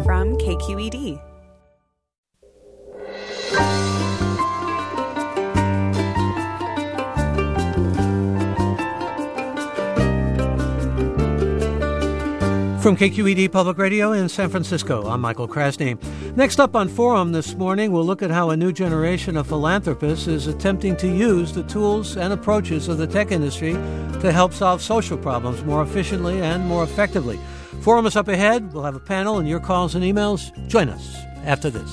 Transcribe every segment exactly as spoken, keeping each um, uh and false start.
from K Q E D. From K Q E D Public Radio in San Francisco, I'm Michael Krasny. Next up on Forum this morning, we'll look at how a new generation of philanthropists is attempting to use the tools and approaches of the tech industry to help solve social problems more efficiently and more effectively. Forum is up ahead. We'll have a panel and your calls and emails. Join us after this.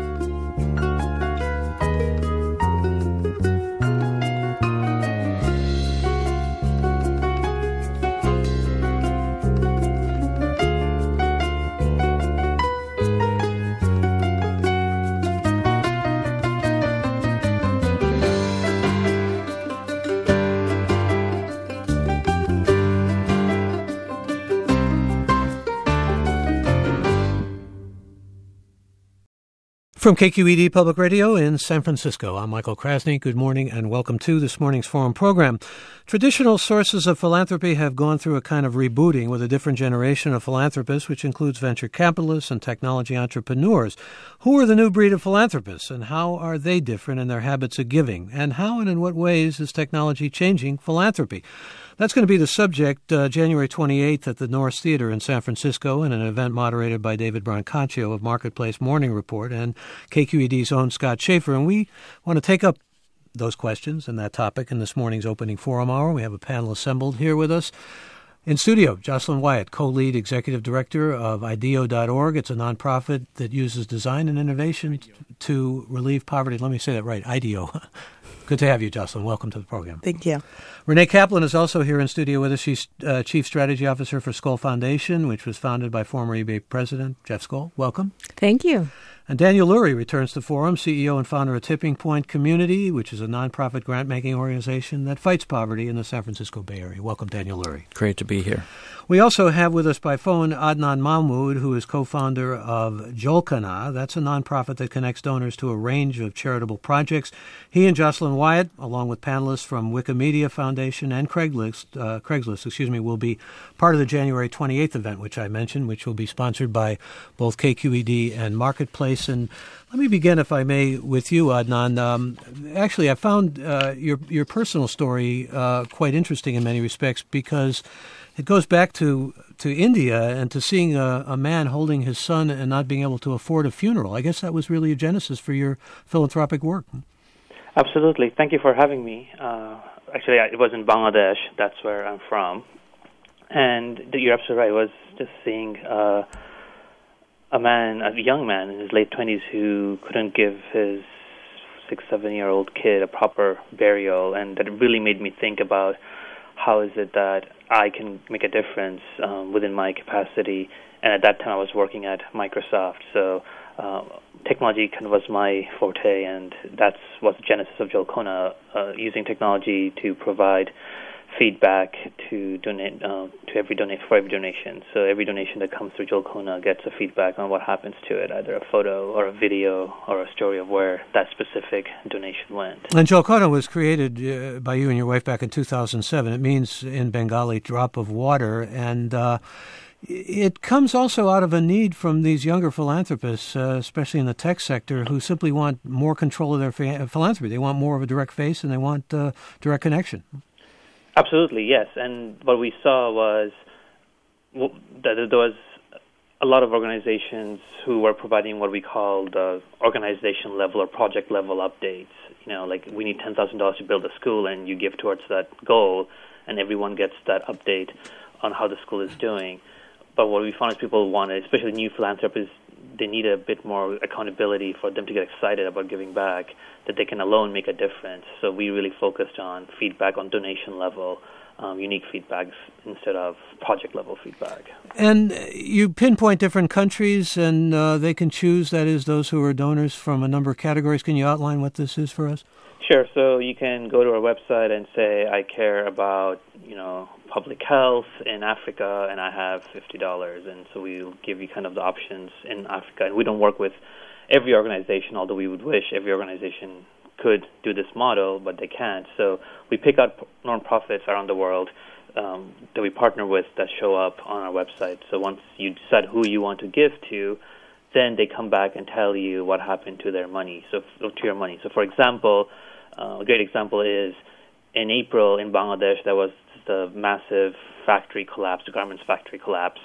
From K Q E D Public Radio in San Francisco, I'm Michael Krasny. Good morning and welcome to this morning's Forum program. Traditional sources of philanthropy have gone through a kind of rebooting with a different generation of philanthropists, which includes venture capitalists and technology entrepreneurs. Who are the new breed of philanthropists, and how are they different in their habits of giving? And how and in what ways is technology changing philanthropy? That's going to be the subject uh, January twenty-eighth at the Norris Theater in San Francisco in an event moderated by David Brancaccio of Marketplace Morning Report and K Q E D's own Scott Schaefer. And we want to take up those questions and that topic in this morning's opening forum hour. We have a panel assembled here with us. In studio, Jocelyn Wyatt, co-lead executive director of ideo dot org. It's a nonprofit that uses design and innovation to relieve poverty. Let me say that right, IDEO. Good to have you, Jocelyn. Welcome to the program. Thank you. Renee Kaplan is also here in studio with us. She's uh, Chief Strategy Officer for Skoll Foundation, which was founded by former eBay President Jeff Skoll. Welcome. Thank you. And Daniel Lurie returns to Forum, C E O and founder of Tipping Point Community, which is a nonprofit grant-making organization that fights poverty in the San Francisco Bay Area. Welcome, Daniel Lurie. Great to be here. We also have with us by phone Adnan Mahmood, who is co-founder of Jolkana. That's a nonprofit that connects donors to a range of charitable projects. He and Jocelyn Wyatt, along with panelists from Wikimedia Foundation and Craigslist, uh, Craigslist, excuse me, will be part of the January twenty-eighth event, which I mentioned, which will be sponsored by both K Q E D and Marketplace. And let me begin, if I may, with you, Adnan. Um, actually, I found uh, your your personal story uh, quite interesting in many respects because it goes back to, to India and to seeing a, a man holding his son and not being able to afford a funeral. I guess that was really a genesis for your philanthropic work. Absolutely. Thank you for having me. Uh, actually, it was in Bangladesh. That's where I'm from. And you're absolutely right. I was just seeing uh, a man, a young man in his late twenties who couldn't give his six, seven-year-old kid a proper burial. And that really made me think about how is it that I can make a difference um, within my capacity. And at that time, I was working at Microsoft. So uh, technology kind of was my forte, and that's what the genesis of Jolkana, uh, using technology to provide feedback to donate uh, to every donate for every donation. So every donation that comes through Jolkana gets a feedback on what happens to it, either a photo or a video or a story of where that specific donation went. And Jolkana was created uh, by you and your wife back in two thousand seven. It means in Bengali drop of water, and uh, it comes also out of a need from these younger philanthropists, uh, especially in the tech sector, who simply want more control of their ph- philanthropy. They want more of a direct face, and they want uh, direct connection. Absolutely, yes. And what we saw was well, that there was a lot of organizations who were providing what we called uh, organization level or project level updates. You know, like we need ten thousand dollars to build a school, and you give towards that goal, and everyone gets that update on how the school is doing. But what we found is people wanted, especially new philanthropists, they need a bit more accountability for them to get excited about giving back, that they can alone make a difference. So we really focused on feedback on donation level, um, unique feedbacks instead of project level feedback. And you pinpoint different countries, and uh, they can choose, that is, those who are donors from a number of categories. Can you outline what this is for us? Sure. So you can go to our website and say, I care about, you know, public health in Africa, and I have fifty dollars. And so we'll give you kind of the options in Africa. And we don't work with every organization, although we would wish every organization could do this model, but they can't. So we pick out nonprofits around the world um, that we partner with that show up on our website. So once you decide who you want to give to, then they come back and tell you what happened to their money, so to your money. So, for example, uh, a great example is in April in Bangladesh, there was the massive factory collapse, the garments factory collapse,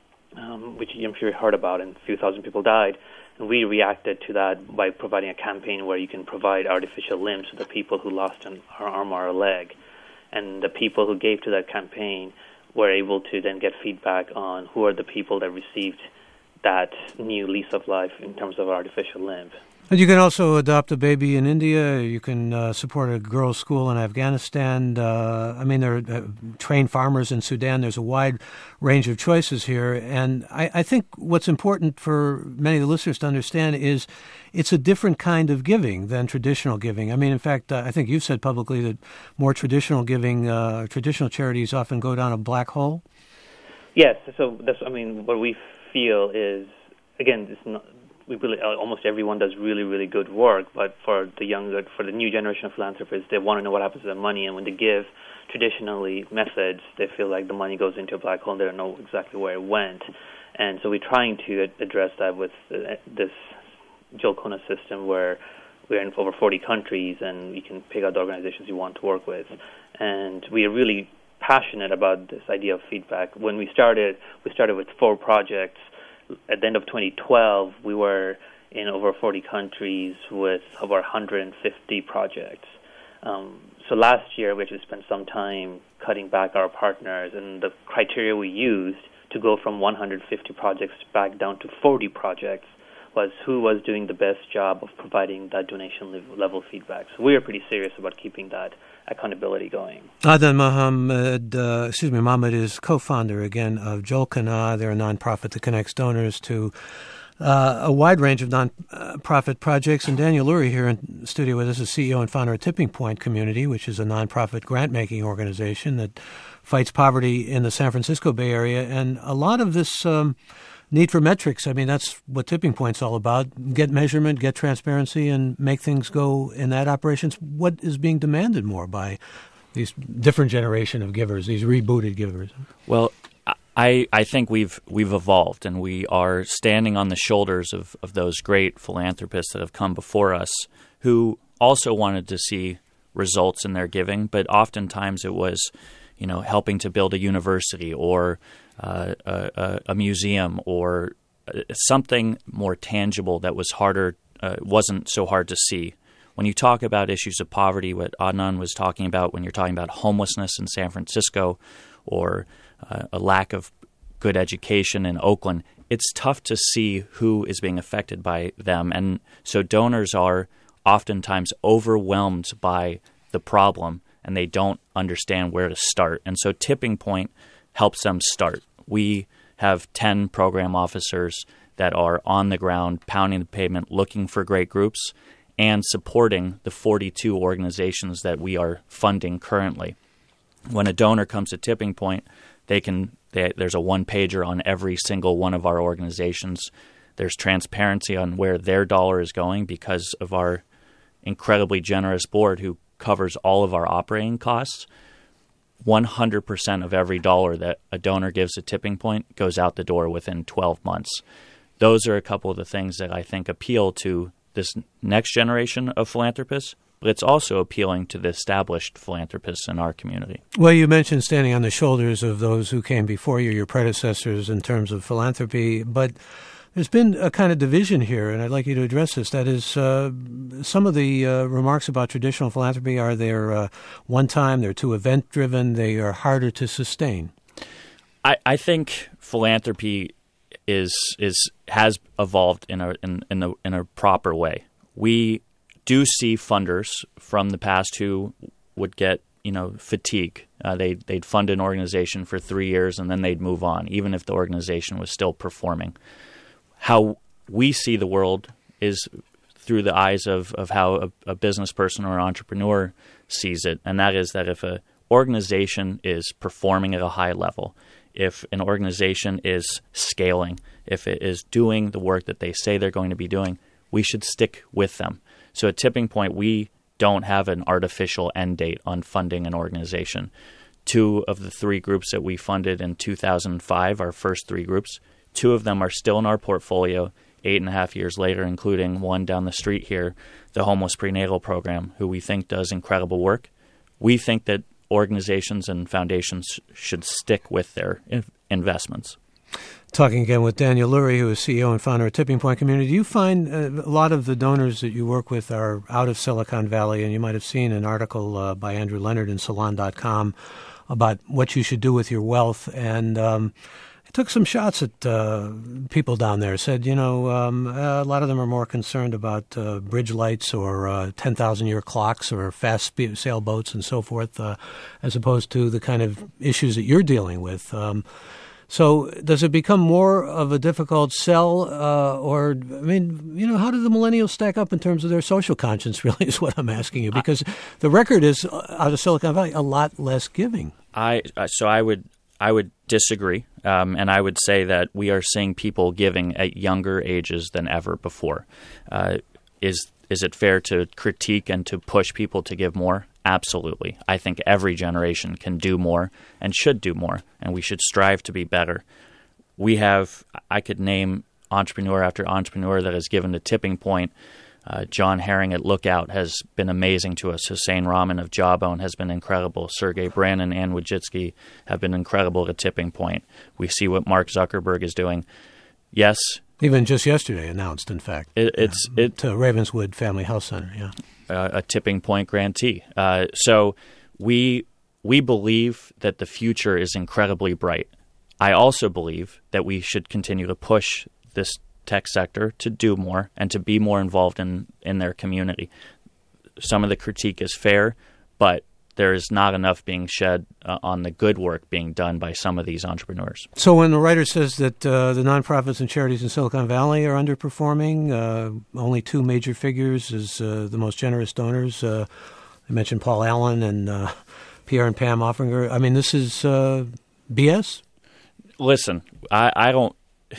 um, which I'm sure you heard about, and a few thousand people died. And we reacted to that by providing a campaign where you can provide artificial limbs to the people who lost an arm or a leg. And the people who gave to that campaign were able to then get feedback on who are the people that received that new lease of life in terms of artificial limb. And you can also adopt a baby in India. You can uh, support a girls' school in Afghanistan. Uh, I mean, there are uh, trained farmers in Sudan. There's a wide range of choices here. And I, I think what's important for many of the listeners to understand is it's a different kind of giving than traditional giving. I mean, in fact, uh, I think you've said publicly that more traditional giving, uh, traditional charities often go down a black hole. Yes. So that's, I mean, what we feel is, again, it's not, we really, almost everyone does really, really good work, but for the younger, for the new generation of philanthropists, they want to know what happens to their money, and when they give traditionally methods, they feel like the money goes into a black hole and they don't know exactly where it went. And so we're trying to address that with this Jolcona system where we're in over forty countries and you can pick out the organizations you want to work with. And we are really passionate about this idea of feedback. When we started, we started with four projects. At the end of twenty twelve, we were in over forty countries with over one hundred fifty projects. Um, so last year, we actually spent some time cutting back our partners, and the criteria we used to go from one hundred fifty projects back down to forty projects was who was doing the best job of providing that donation level feedback. So we are pretty serious about keeping that accountability going. Adnan Mohammed, uh, excuse me, Mohammed is co-founder again of Jolcona. They're a nonprofit that connects donors to uh, a wide range of nonprofit projects. And Daniel Lurie here in the studio with us is C E O and founder of Tipping Point Community, which is a nonprofit grant-making organization that fights poverty in the San Francisco Bay Area. And a lot of this um, need for metrics, I mean, that's what Tipping Point's all about. Get measurement, get transparency, and make things go in that operations. What is being demanded more by these different generation of givers, these rebooted givers? Well, I, I think we've we've evolved, and we are standing on the shoulders of, of those great philanthropists that have come before us who also wanted to see results in their giving, but oftentimes it was, you know, helping to build a university or uh, a, a museum or something more tangible that was harder, uh, wasn't so hard to see. When you talk about issues of poverty, what Adnan was talking about, when you're talking about homelessness in San Francisco or uh, a lack of good education in Oakland, it's tough to see who is being affected by them. And so donors are oftentimes overwhelmed by the problem, and they don't understand where to start. And so Tipping Point helps them start. We have ten program officers that are on the ground, pounding the pavement, looking for great groups, and supporting the forty-two organizations that we are funding currently. When a donor comes to Tipping Point, they can they, there's a one-pager on every single one of our organizations. There's transparency on where their dollar is going because of our incredibly generous board who covers all of our operating costs. one hundred percent of every dollar that a donor gives to Tipping Point goes out the door within twelve months. Those are a couple of the things that I think appeal to this next generation of philanthropists, but it's also appealing to the established philanthropists in our community. Well, you mentioned standing on the shoulders of those who came before you, your predecessors in terms of philanthropy, but there's been a kind of division here, and I'd like you to address this. That is, uh, some of the uh, remarks about traditional philanthropy are they're uh, one-time, they're too event-driven, they are harder to sustain. I, I think philanthropy is is has evolved in a in in a, in a proper way. We do see funders from the past who would get you know fatigue. Uh, they they'd fund an organization for three years and then they'd move on, even if the organization was still performing. How we see the world is through the eyes of, of how a, a business person or an entrepreneur sees it, and that is that if an organization is performing at a high level, if an organization is scaling, if it is doing the work that they say they're going to be doing, we should stick with them. So at Tipping Point, we don't have an artificial end date on funding an organization. two of the three groups that we funded in two thousand five, our first three groups, two of them are still in our portfolio eight and a half years later, including one down the street here, the Homeless Prenatal Program, who we think does incredible work. We think that organizations and foundations should stick with their in- investments. Talking again with Daniel Lurie, who is C E O and founder of Tipping Point Community. Do you find uh, a lot of the donors that you work with are out of Silicon Valley? And you might have seen an article uh, by Andrew Leonard in Salon dot com about what you should do with your wealth. And um, it took some shots at uh, people down there. Said, you know, um, a lot of them are more concerned about uh, bridge lights or uh, ten thousand year clocks or fast speed sailboats and so forth, uh, as opposed to the kind of issues that you're dealing with. Um, So does it become more of a difficult sell, uh, or, I mean, you know, how do the millennials stack up in terms of their social conscience, really, is what I'm asking you, because the record is, out of Silicon Valley, a lot less giving. I So I would I would disagree, um, and I would say that we are seeing people giving at younger ages than ever before. Uh, is is it fair to critique and to push people to give more? Absolutely. I think every generation can do more and should do more, and we should strive to be better. We have, I could name entrepreneur after entrepreneur that has given to Tipping Point. Uh, John Herring at Lookout has been amazing to us. Hussein Rahman of Jawbone has been incredible. Sergey Brin and Ann Wojcicki have been incredible at Tipping Point. We see what Mark Zuckerberg is doing. Yes. Even just yesterday announced, in fact. It, it's uh, it, to Ravenswood Family Health Center, yeah. Uh, a Tipping Point grantee. Uh, so we we believe that the future is incredibly bright. I also believe that we should continue to push this tech sector to do more and to be more involved in, in their community. Some of the critique is fair, but there is not enough being shed uh, on the good work being done by some of these entrepreneurs. So when the writer says that uh, the nonprofits and charities in Silicon Valley are underperforming, uh, only two major figures as uh, the most generous donors. Uh, I mentioned Paul Allen and uh, Pierre and Pam Offringer. I mean, this is uh, B S? Listen, I, I don't...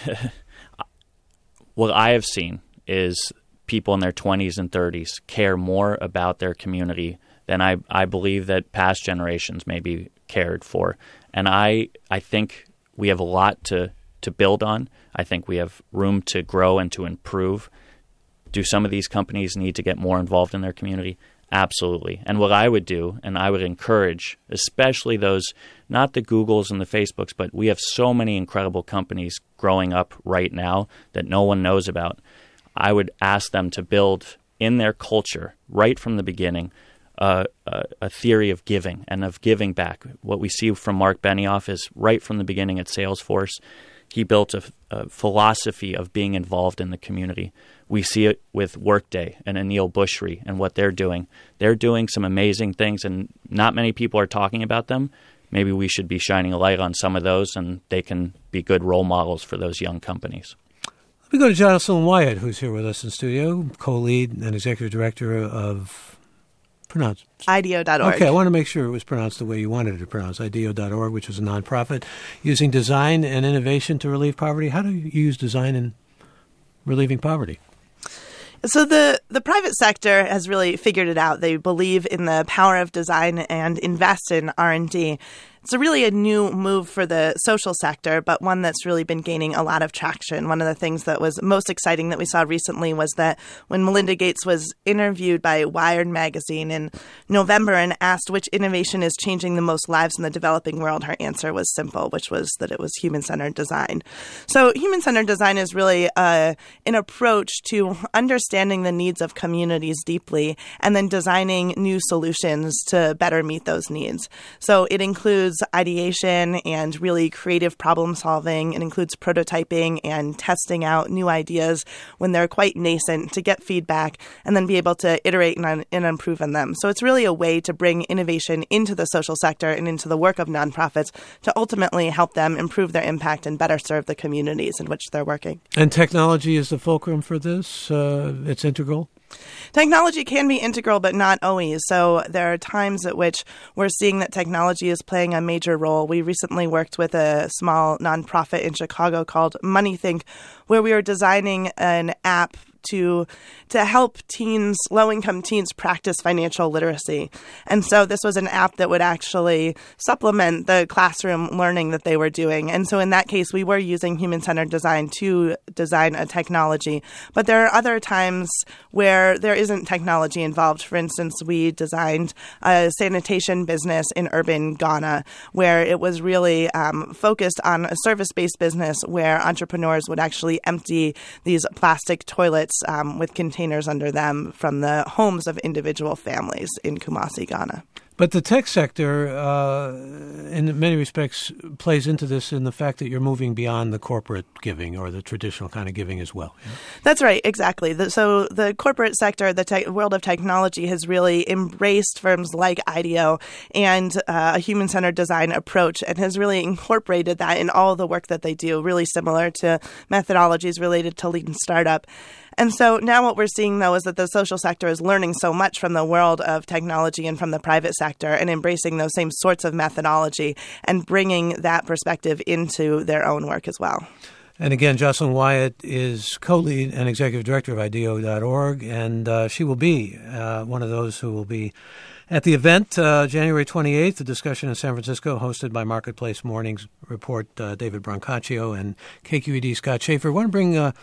what I have seen is people in their twenties and thirties care more about their community than I, I believe that past generations maybe cared for. And I I think we have a lot to, to build on. I think we have room to grow and to improve. Do some of these companies need to get more involved in their community? Absolutely. And what I would do, and I would encourage, especially those, not the Googles and the Facebooks, but we have so many incredible companies growing up right now that no one knows about. I would ask them to build in their culture, right from the beginning, Uh, a, a theory of giving and of giving back. What we see from Mark Benioff is right from the beginning at Salesforce, he built a, a philosophy of being involved in the community. We see it with Workday and Aneel Bhusri and what they're doing. They're doing some amazing things, and not many people are talking about them. Maybe we should be shining a light on some of those, and they can be good role models for those young companies. Let me go to Jocelyn Wyatt, who's here with us in studio, co-lead and executive director of... Pronounce. I D E O dot org. Okay, I want to make sure it was pronounced the way you wanted it to pronounce. I D E O dot org, which is a nonprofit using design and innovation to relieve poverty. How do you use design in relieving poverty? So the, the private sector has really figured it out. They believe in the power of design and invest in R and D. It's a really a new move for the social sector, but one that's really been gaining a lot of traction. One of the things that was most exciting that we saw recently was that when Melinda Gates was interviewed by Wired magazine in November and asked which innovation is changing the most lives in the developing world, her answer was simple, which was that it was human-centered design. So human-centered design is really uh, an approach to understanding the needs of communities deeply and then designing new solutions to better meet those needs. So it includes ideation and really creative problem solving. It includes prototyping and testing out new ideas when they're quite nascent to get feedback and then be able to iterate and, and improve on them. So it's really a way to bring innovation into the social sector and into the work of nonprofits to ultimately help them improve their impact and better serve the communities in which they're working. And technology is the fulcrum for this? Uh, it's integral? Technology can be integral, but not always. So there are times at which we're seeing that technology is playing a major role. We recently worked with a small nonprofit in Chicago called MoneyThink, where we were designing an app to to help teens, low-income teens, practice financial literacy. And so this was an app that would actually supplement the classroom learning that they were doing. And so in that case, we were using human-centered design to design a technology. But there are other times where there isn't technology involved. For instance, we designed a sanitation business in urban Ghana, where it was really um, focused on a service-based business where entrepreneurs would actually empty these plastic toilets um, with containers under them from the homes of individual families in Kumasi, Ghana. But the tech sector, uh, in many respects, plays into this in the fact that you're moving beyond the corporate giving or the traditional kind of giving as well. Yeah? That's right, exactly. The, so the corporate sector, the te- world of technology, has really embraced firms like IDEO and uh, a human-centered design approach and has really incorporated that in all the work that they do, really similar to methodologies related to lean startup. And so now what we're seeing, though, is that the social sector is learning so much from the world of technology and from the private sector and embracing those same sorts of methodology and bringing that perspective into their own work as well. And again, Jocelyn Wyatt is co-lead and executive director of IDEO dot org, and uh, she will be uh, one of those who will be at the event, uh, January twenty-eighth, a discussion in San Francisco hosted by Marketplace Mornings Report uh, David Brancaccio and K Q E D Scott Schaefer. I want to bring uh,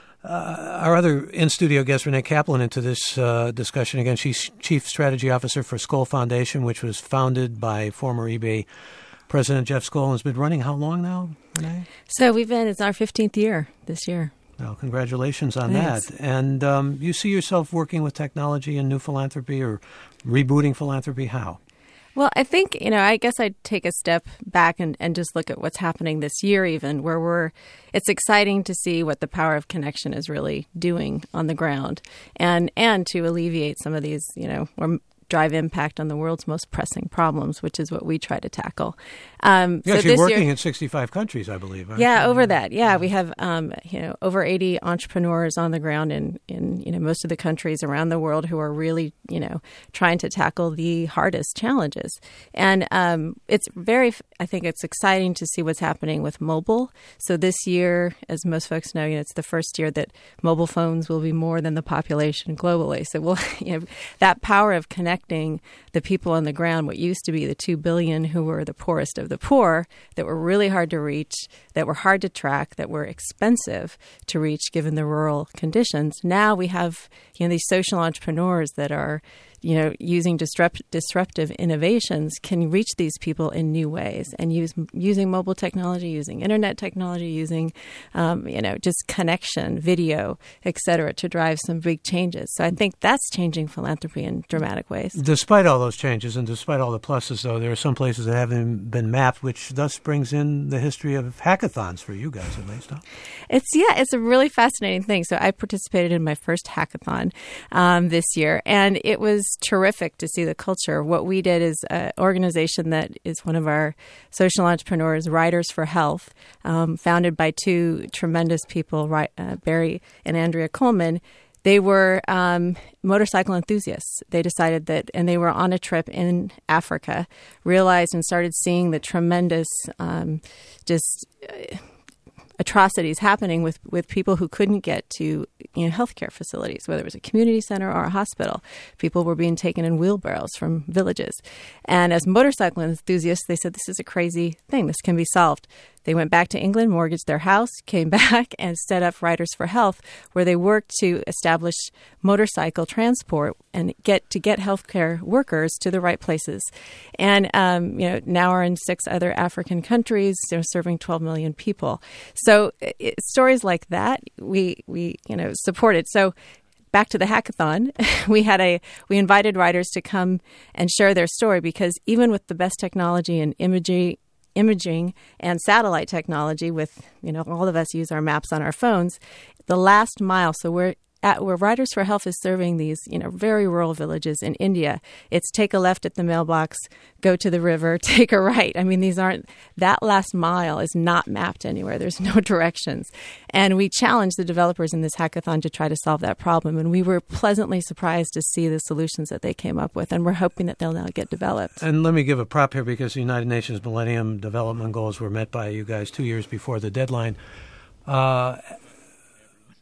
Uh, our other in-studio guest, Renee Kaplan, into this uh, discussion. Again, she's Chief Strategy Officer for Skoll Foundation, which was founded by former eBay President Jeff Skoll and has been running how long now, Renee? So we've been, it's our fifteenth year this year. Well, congratulations on Thanks. that. And um, you see yourself working with technology and new philanthropy or rebooting philanthropy? How? Well, I think, you know, I guess I'd take a step back and, and just look at what's happening this year even, where we're, it's exciting to see what the power of connection is really doing on the ground and, and to alleviate some of these, you know, or drive impact on the world's most pressing problems, which is what we try to tackle. Um, You're so actually this working year, in sixty-five countries, I believe. Yeah, over that. Yeah, we have um, you know over eighty entrepreneurs on the ground in, in you know most of the countries around the world who are really you know trying to tackle the hardest challenges. And um, it's very, I think it's exciting to see what's happening with mobile. So this year, as most folks know, you know it's the first year that mobile phones will be more than the population globally. So we'll you know that power of connecting the people on the ground, what used to be the two billion who were the poorest of the poor, that were really hard to reach, that were hard to track, that were expensive to reach given the rural conditions. Now we have you know these social entrepreneurs that are you know, using disrupt, disruptive innovations can reach these people in new ways and use using mobile technology, using internet technology, using, um, you know, just connection, video, et cetera, to drive some big changes. So I think that's changing philanthropy in dramatic ways. Despite all those changes and despite all the pluses, though, there are some places that haven't been mapped, which thus brings in the history of hackathons for you guys, at least, huh? It's, yeah, it's a really fascinating thing. So I participated in my first hackathon um, this year, and it was terrific to see the culture. What we did is an organization that is one of our social entrepreneurs, Riders for Health, um, founded by two tremendous people, uh, Barry and Andrea Coleman. They were um, motorcycle enthusiasts. They decided that, and they were on a trip in Africa, realized and started seeing the tremendous um, just uh, atrocities happening with, with people who couldn't get to you know healthcare facilities, whether it was a community center or a hospital. People were being taken in wheelbarrows from villages. And as motorcycle enthusiasts, they said, this is a crazy thing. This can be solved. They went back to England, mortgaged their house, came back, and set up Riders for Health, where they worked to establish motorcycle transport and get to get healthcare workers to the right places. And um, you know, now are in six other African countries, they're serving twelve million people. So it, stories like that, we we you know supported. So. Back to the hackathon, we had a we invited writers to come and share their story, because even with the best technology and imagery, imaging and satellite technology, with you know all of us use our maps on our phones, the last mile. So we're at where Riders for Health is serving these you know very rural villages in India. It's take a left at the mailbox, go to the river, take a right. I mean, these aren't that last mile is not mapped anywhere. There's no directions. And we challenged the developers in this hackathon to try to solve that problem. And we were pleasantly surprised to see the solutions that they came up with. And we're hoping that they'll now get developed. And let me give a prop here, because the United Nations Millennium Development Goals were met by you guys two years before the deadline. Uh,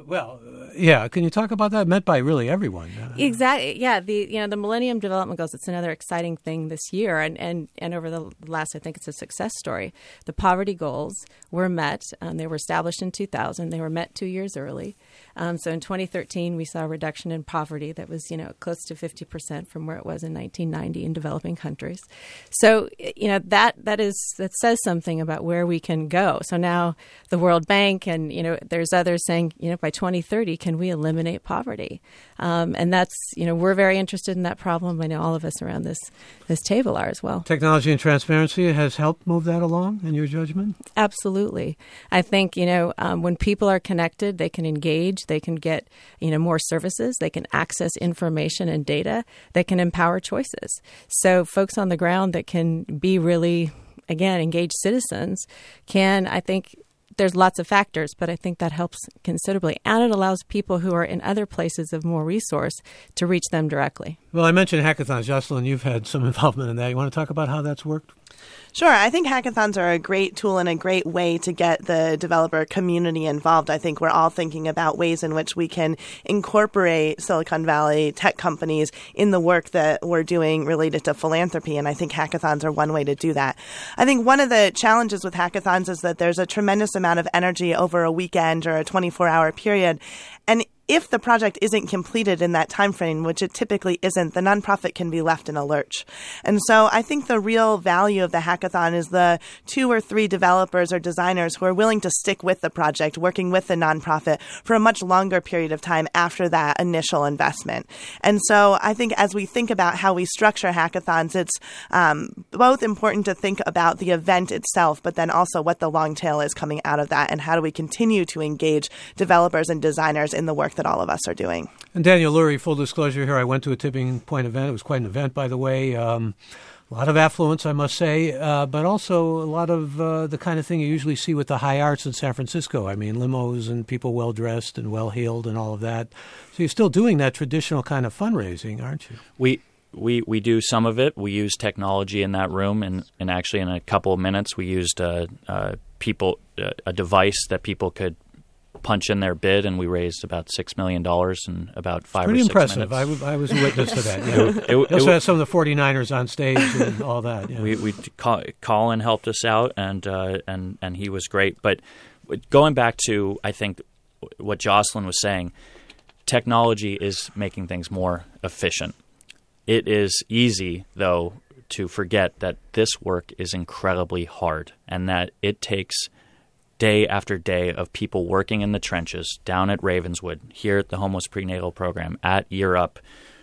Well, uh, yeah. Can you talk about that? Meant by really everyone. Uh, Exactly. Yeah. The you know the Millennium Development Goals. It's another exciting thing this year, and and, and over the last, I think it's a success story. The poverty goals were met. Um, they were established in two thousand. They were met two years early. Um, so in twenty thirteen, we saw a reduction in poverty that was you know close to fifty percent from where it was in nineteen ninety in developing countries. So you know that that is that says something about where we can go. So now the World Bank and you know there's others saying you know by twenty thirty, can we eliminate poverty? Um, and that's, you know, we're very interested in that problem. I know all of us around this this table are as well. Technology and transparency has helped move that along, in your judgment? Absolutely. I think, you know, um, when people are connected, they can engage, they can get, you know, more services, they can access information and data, they can empower choices. So folks on the ground that can be really, again, engaged citizens can, I think, there's lots of factors, but I think that helps considerably. And it allows people who are in other places of more resource to reach them directly. Well, I mentioned hackathons. Jocelyn, you've had some involvement in that. You want to talk about how that's worked? Sure. I think hackathons are a great tool and a great way to get the developer community involved. I think we're all thinking about ways in which we can incorporate Silicon Valley tech companies in the work that we're doing related to philanthropy, and I think hackathons are one way to do that. I think one of the challenges with hackathons is that there's a tremendous amount of energy over a weekend or a twenty-four hour period, and if the project isn't completed in that time frame, which it typically isn't, the nonprofit can be left in a lurch. And so I think the real value of the hackathon is the two or three developers or designers who are willing to stick with the project, working with the nonprofit for a much longer period of time after that initial investment. And so I think as we think about how we structure hackathons, it's um, both important to think about the event itself, but then also what the long tail is coming out of that and how do we continue to engage developers and designers in the work that all of us are doing. And Daniel Lurie, full disclosure here, I went to a Tipping Point event. It was quite an event, by the way. Um, a lot of affluence, I must say, uh, but also a lot of uh, the kind of thing you usually see with the high arts in San Francisco. I mean, limos and people well-dressed and well-heeled and all of that. So you're still doing that traditional kind of fundraising, aren't you? We we we do some of it. We use technology in that room, and, and actually in a couple of minutes we used a, a, people, a device that people could punch in their bid, and we raised about six million dollars in about five Pretty or six impressive. minutes. I, w- I was a witness to that. Yeah. It- it- we it- also had some of the forty-niners on stage and all that. Yeah. We, we call, Colin helped us out, and uh, and and he was great. But going back to, I think, what Jocelyn was saying, technology is making things more efficient. It is easy, though, to forget that this work is incredibly hard, and that it takes day after day of people working in the trenches down at Ravenswood, here at the Homeless Prenatal Program, at Year Up.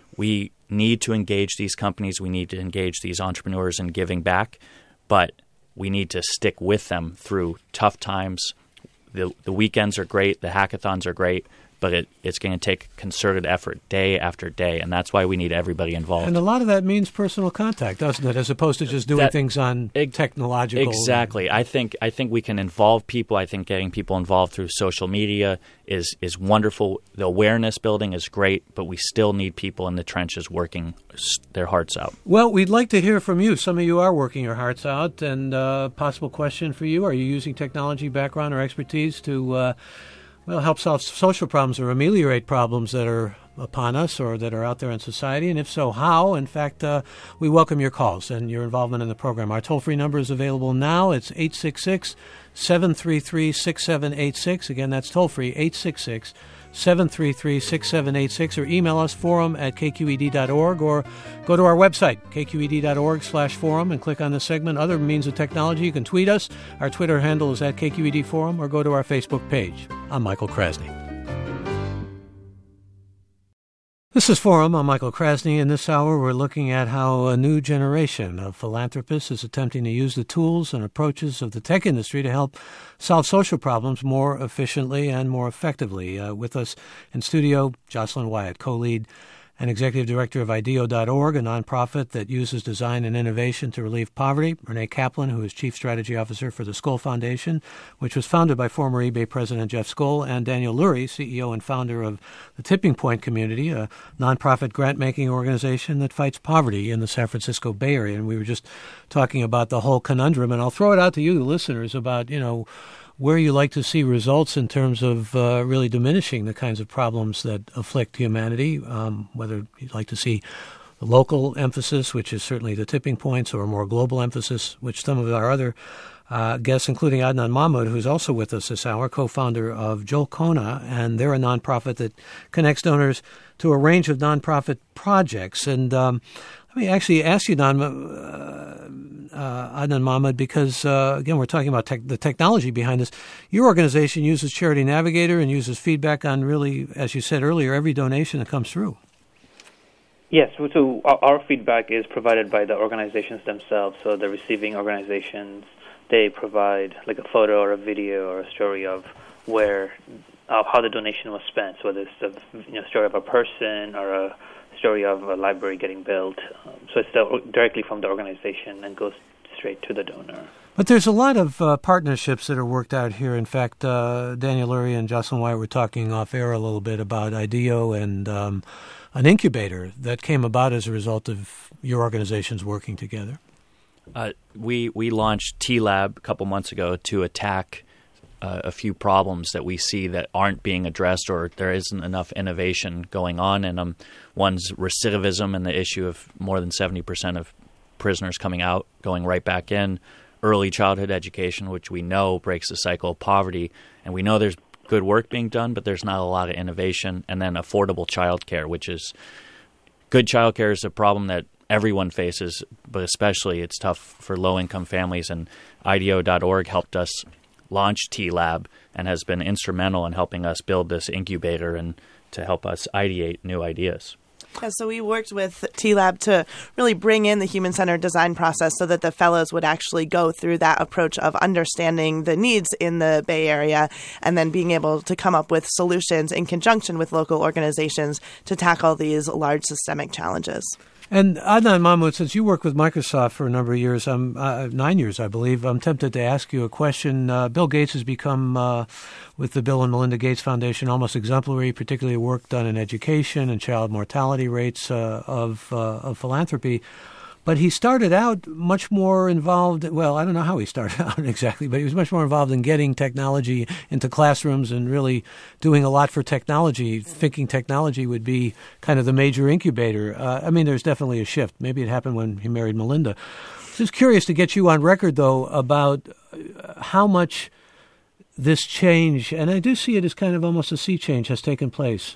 We need to engage these companies. We need to engage these entrepreneurs in giving back, but we need to stick with them through tough times. The, the weekends are great. The hackathons are great. But it, it's going to take concerted effort day after day, and that's why we need everybody involved. And a lot of that means personal contact, doesn't it, as opposed to just doing That- things on ex- technological. Exactly. I think I think we can involve people. I think getting people involved through social media is is wonderful. The awareness building is great, but we still need people in the trenches working s- their hearts out. Well, we'd like to hear from you. Some of you are working your hearts out, and uh, possible question for you: are you using technology background or expertise to uh, well, help solve social problems or ameliorate problems that are upon us or that are out there in society? And if so, how? In fact, uh, we welcome your calls and your involvement in the program. Our toll-free number is available now. It's eight six six, seven three three, six seven eight six. Again, that's toll-free, eight six six, seven three three, six seven eight six, or email us, forum at k q e d dot org, or go to our website, k q e d dot org slash forum, and click on the segment Other Means of Technology. You can tweet us. Our Twitter handle is at K Q E D Forum, or go to our Facebook page. I'm Michael Krasny. This is Forum. I'm Michael Krasny. In this hour, we're looking at how a new generation of philanthropists is attempting to use the tools and approaches of the tech industry to help solve social problems more efficiently and more effectively. Uh, with us in studio, Jocelyn Wyatt, co-lead and executive director of ideo dot org, a nonprofit that uses design and innovation to relieve poverty. Renee Kaplan, who is chief strategy officer for the Skoll Foundation, which was founded by former eBay president Jeff Skoll, and Daniel Lurie, C E O and founder of the Tipping Point Community, a nonprofit grant-making organization that fights poverty in the San Francisco Bay Area. And we were just talking about the whole conundrum, and I'll throw it out to you, the listeners, about, you know, where you like to see results in terms of uh, really diminishing the kinds of problems that afflict humanity, um, whether you'd like to see local emphasis, which is certainly the tipping points, or a more global emphasis, which some of our other uh, guests, including Adnan Mahmoud, who's also with us this hour, co-founder of Jolcona, and they're a nonprofit that connects donors to a range of nonprofit projects. And um, let me actually ask you, Don, uh, uh, Adnan Mahmoud, because, uh, again, we're talking about tech, the technology behind this. Your organization uses Charity Navigator and uses feedback on really, as you said earlier, every donation that comes through. Yes, so our feedback is provided by the organizations themselves. So the receiving organizations, they provide like a photo or a video or a story of where, of how the donation was spent. So whether it's a you know, story of a person or a story of a library getting built. Um, so it's the, directly from the organization and goes straight to the donor. But there's a lot of uh, partnerships that are worked out here. In fact, uh, Daniel Lurie and Jocelyn Wyatt were talking off air a little bit about IDEO and um, an incubator that came about as a result of your organizations working together. Uh, we we launched T-Lab a couple months ago to attack uh, a few problems that we see that aren't being addressed, or there isn't enough innovation going on in them. One's recidivism and the issue of more than seventy percent of prisoners coming out, going right back in. Early childhood education, which we know breaks the cycle of poverty, and we know there's good work being done, but there's not a lot of innovation. And then affordable childcare, which is good childcare is a problem that everyone faces, but especially it's tough for low-income families. And I D E O dot org helped us launch T-Lab and has been instrumental in helping us build this incubator and to help us ideate new ideas. Yeah, so we worked with T-Lab to really bring in the human-centered design process so that the fellows would actually go through that approach of understanding the needs in the Bay Area and then being able to come up with solutions in conjunction with local organizations to tackle these large systemic challenges. And Adnan Mahmoud, since you worked with Microsoft for a number of years, um, uh, nine years, I believe, I'm tempted to ask you a question. Uh, Bill Gates has become, uh, with the Bill and Melinda Gates Foundation, almost exemplary, particularly work done in education and child mortality rates uh, of, uh, of philanthropy. But he started out much more involved, well, I don't know how he started out exactly, but he was much more involved in getting technology into classrooms and really doing a lot for technology, thinking technology would be kind of the major incubator. Uh, I mean, there's definitely a shift. Maybe it happened when he married Melinda. Just curious to get you on record, though, about how much this change, and I do see it as kind of almost a sea change, has taken place.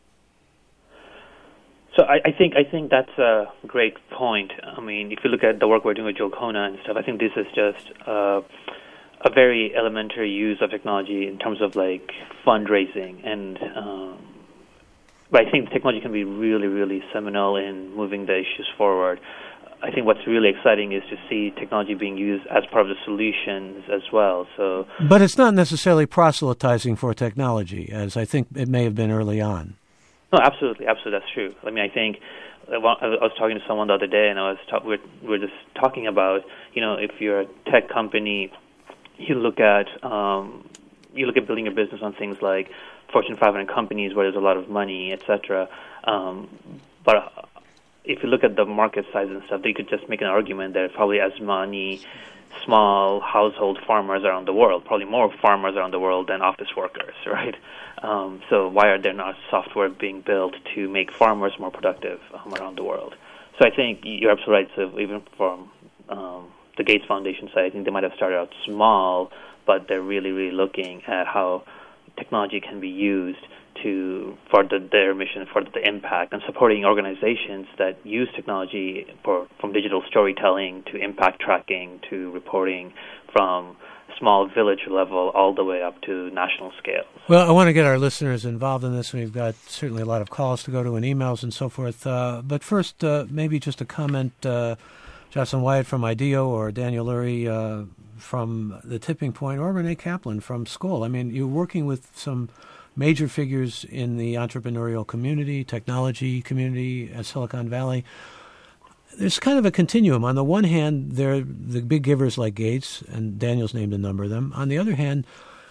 So I, I think I think that's a great point. I mean, if you look at the work we're doing with Jolcona and stuff, I think this is just uh, a very elementary use of technology in terms of like fundraising, and um, but I think technology can be really, really seminal in moving the issues forward. I think what's really exciting is to see technology being used as part of the solutions as well. So, but it's not necessarily proselytizing for technology, as I think it may have been early on. No, absolutely, absolutely, that's true. I mean, I think I was talking to someone the other day, and I was talk, we're, we're just talking about, you know, if you're a tech company, you look at um, you look at building your business on things like Fortune five hundred companies where there's a lot of money, et cetera. Um, but if you look at the market size and stuff, you could just make an argument that probably as many small household farmers around the world, probably more farmers around the world than office workers, right? Um, so why are there not software being built to make farmers more productive um, around the world? So I think you're absolutely right. So even from um, the Gates Foundation side, I think they might have started out small, but they're really, really looking at how technology can be used to further their mission, further the impact, and supporting organizations that use technology for from digital storytelling to impact tracking to reporting from small village level all the way up to national scale. Well, I want to get our listeners involved in this. We've got certainly a lot of calls to go to and emails and so forth. Uh, but first, uh, maybe just a comment, uh, Jocelyn Wyatt from IDEO or Daniel Lurie uh, from The Tipping Point or Renee Kaplan from Skoll. I mean, you're working with some major figures in the entrepreneurial community, technology community at Silicon Valley. There's kind of a continuum. On the one hand, there are the big givers like Gates, and Daniel's named a number of them. On the other hand,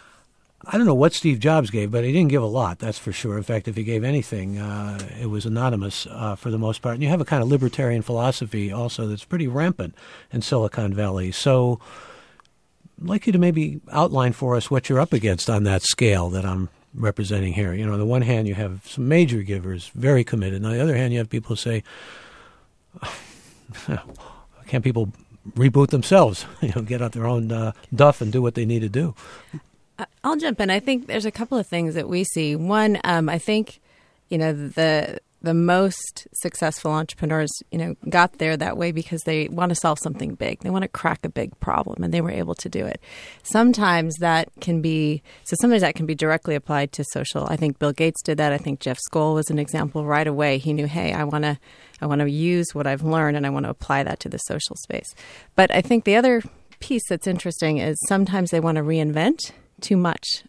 I don't know what Steve Jobs gave, but he didn't give a lot, that's for sure. In fact, if he gave anything, uh, it was anonymous uh, for the most part. And you have a kind of libertarian philosophy also that's pretty rampant in Silicon Valley. So I'd like you to maybe outline for us what you're up against on that scale that I'm representing here. You know, on the one hand, you have some major givers, very committed. And on the other hand, you have people who say, can't people reboot themselves, you know, get out their own uh, duff and do what they need to do? I'll jump in. I think there's a couple of things that we see. One, um, I think, you know, the the most successful entrepreneurs, you know, got there that way because they want to solve something big. They want to crack a big problem, and they were able to do it. Sometimes that can be, so sometimes that can be directly applied to social. I think Bill Gates did that. I think Jeff Skoll was an example right away. He knew, hey, I want to, I want to use what I've learned and I want to apply that to the social space. But I think the other piece that's interesting is sometimes they want to reinvent too much.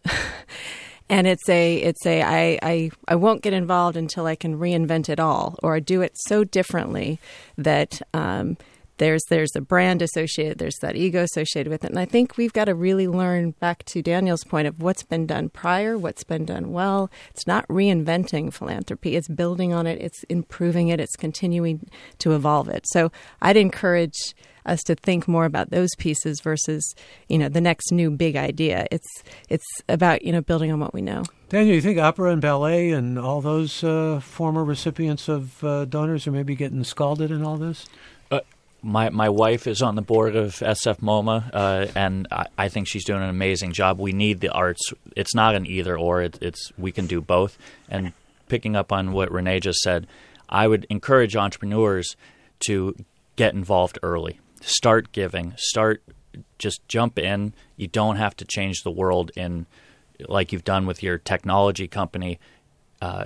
And it's a, it's a, I, I, I won't get involved until I can reinvent it all, or do it so differently that um, there's there's a brand associated, there's that ego associated with it. And I think we've got to really learn, back to Daniel's point, of what's been done prior, what's been done well. It's not reinventing philanthropy. It's building on it. It's improving it. It's continuing to evolve it. So I'd encourage us to think more about those pieces versus, you know, the next new big idea. It's it's about, you know, building on what we know. Daniel, you think opera and ballet and all those uh, former recipients of uh, donors are maybe getting scalded in all this? Uh, my my wife is on the board of S F MoMA, uh, and I, I think she's doing an amazing job. We need the arts. It's not an either or. It, it's we can do both. And picking up on what Renee just said, I would encourage entrepreneurs to get involved early. Start giving. Start, just jump in. You don't have to change the world in like you've done with your technology company. Uh,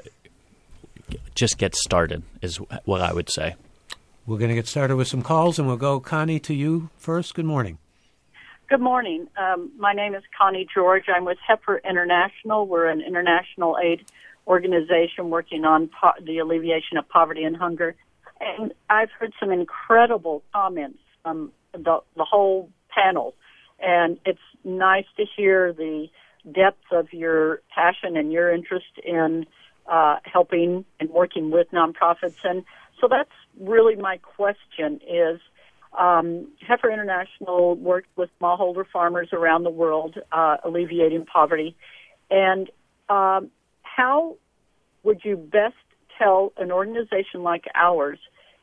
just get started is what I would say. We're going to get started with some calls, and we'll go, Connie, to you first. Good morning. Good morning. Um, my name is Connie George. I'm with Heifer International. We're an international aid organization working on po- the alleviation of poverty and hunger. And I've heard some incredible comments from the, the whole panel. And it's nice to hear the depth of your passion and your interest in uh, helping and working with nonprofits. And so that's really my question is, um, Heifer International worked with smallholder farmers around the world, uh, alleviating poverty. And um, how would you best tell an organization like ours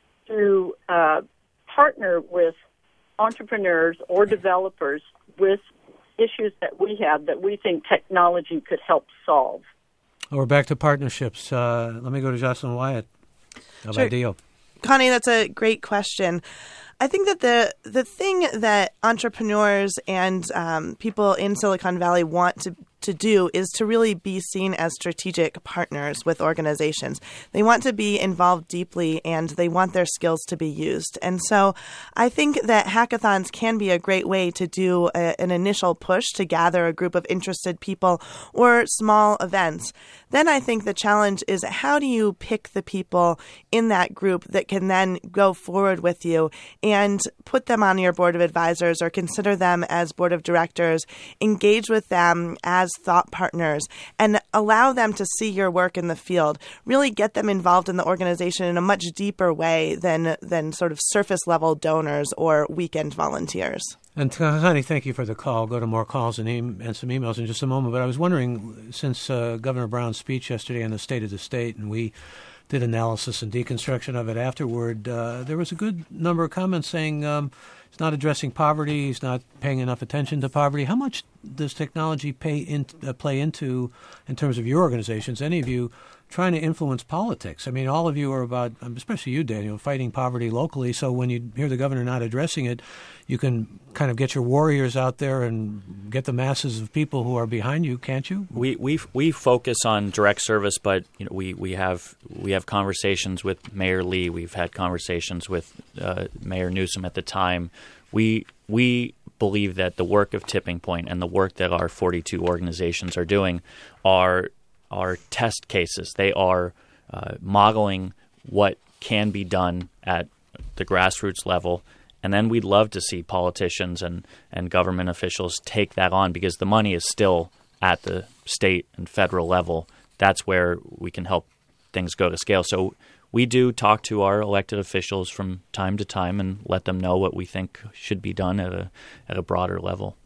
to uh, partner with entrepreneurs or developers with issues that we have that we think technology could help solve? Oh, we're back to partnerships. Uh, let me go to Jocelyn Wyatt. How about Sure. Dio? Connie, that's a great question. I think that the the thing that entrepreneurs and um, people in Silicon Valley want to to do is to really be seen as strategic partners with organizations. They want to be involved deeply, and they want their skills to be used. And so I think that hackathons can be a great way to do a, an initial push to gather a group of interested people or small events. Then I think the challenge is, how do you pick the people in that group that can then go forward with you and put them on your board of advisors or consider them as board of directors, engage with them as thought partners, and allow them to see your work in the field. Really get them involved in the organization in a much deeper way than than sort of surface level donors or weekend volunteers. And Connie, thank you for the call. I'll go to more calls and, e- and some emails in just a moment. But I was wondering, since uh, Governor Brown's speech yesterday on the State of the State, and we did analysis and deconstruction of it afterward, uh, there was a good number of comments saying um, he's not addressing poverty, he's not paying enough attention to poverty. How much does technology pay in, uh, play into, in terms of your organizations, any of you, trying to influence politics? I mean, all of you are about, especially you, Daniel, fighting poverty locally. So when you hear the governor not addressing it, you can kind of get your warriors out there and get the masses of people who are behind you, can't you? We we we focus on direct service, but you know we, we have we have conversations with Mayor Lee. We've had conversations with uh, Mayor Newsom at the time. We we believe that the work of Tipping Point and the work that our forty-two organizations are doing are are test cases. They are uh, modeling what can be done at the grassroots level. And then we'd love to see politicians and, and government officials take that on, because the money is still at the state and federal level. That's where we can help things go to scale. So we do talk to our elected officials from time to time and let them know what we think should be done at a at a broader level.